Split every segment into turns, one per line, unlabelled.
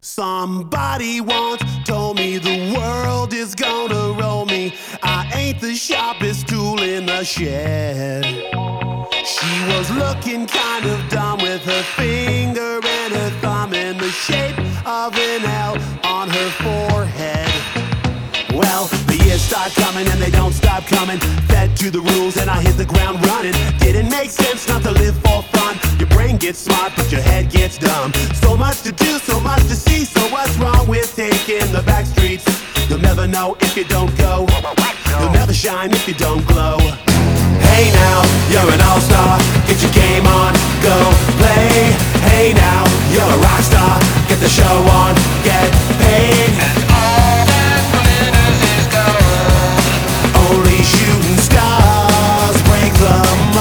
Somebody once told me the world is gonna roll me. I ain't the sharpest tool in the shed. She was looking kind of dumb with her finger and her thumb in the shape of an L on her forehead. Well, the years start coming and they don't stop coming. Fed to the rules and I hit the ground running. Didn't make sense not to live for fun. Your brain gets smart but your head gets dumb. So much to do, so much to see. So what's wrong with taking the back streets? You'll never know if you don't go. You'll never shine if you don't glow. Hey now, you're an all-star. Get your game on, go play. Hey now, you're a rock star. Get the show on, get paid. And all that glitters is gold. Only shooting stars break the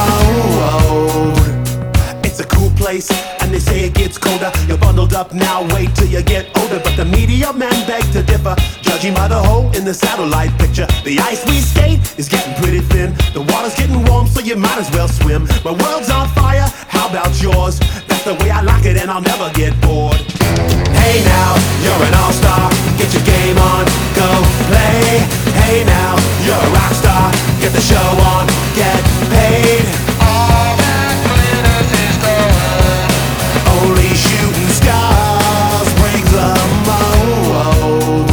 mold. It's a cool place, and they say it gets colder. You're bundled up now, wait till you get older. But the media men beg to differ, judging by the hole in the satellite picture. The ice we skate is getting pretty thin. The water's getting warm, so you might as well swim. My world's on fire, how about yours? That's the way I like it and I'll never get bored. Hey now, you're an all-star. Get your game on, go play. Hey now, you're a rock star. Get the show on, get paid. All that glitters is gold. Only shooting stars break the mold.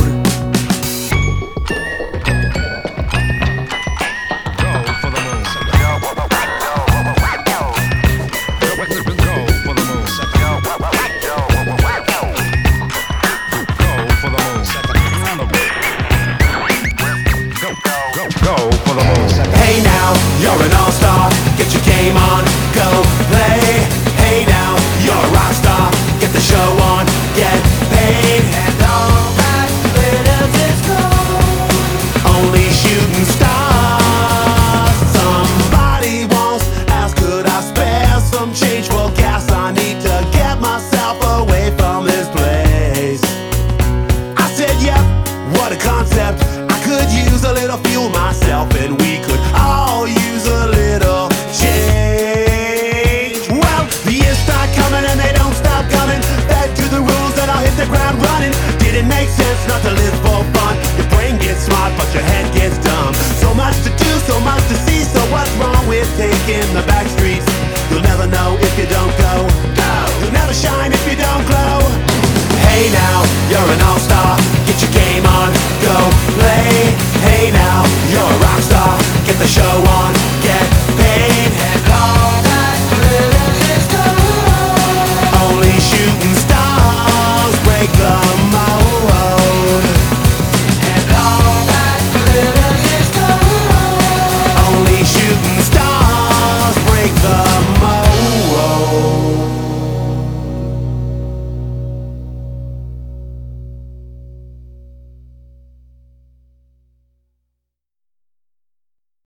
Hey now, you're an all-star. Get your game on, go play. Hey now, you're a rock star. Get the show on, get paid. And all that glitters is gold. Only shooting stars. Somebody once asked, could I spare some change for gas? I need to get myself away from this place. I said, yep, what a concept. I could use a little fuel myself, and we could all use a little change. Well, the years start coming and they don't stop coming. Fed to the rules and I'll hit the ground running. Didn't make sense not to live for fun. Your brain gets smart but your head gets dumb. So much to do, so much to see. So what's wrong with taking the back streets? You'll never know if you don't go. You'll never shine if you don't glow. Hey now, you're an all-star. Get your game on, go play. Hey now, you're a rock star. Get the show on,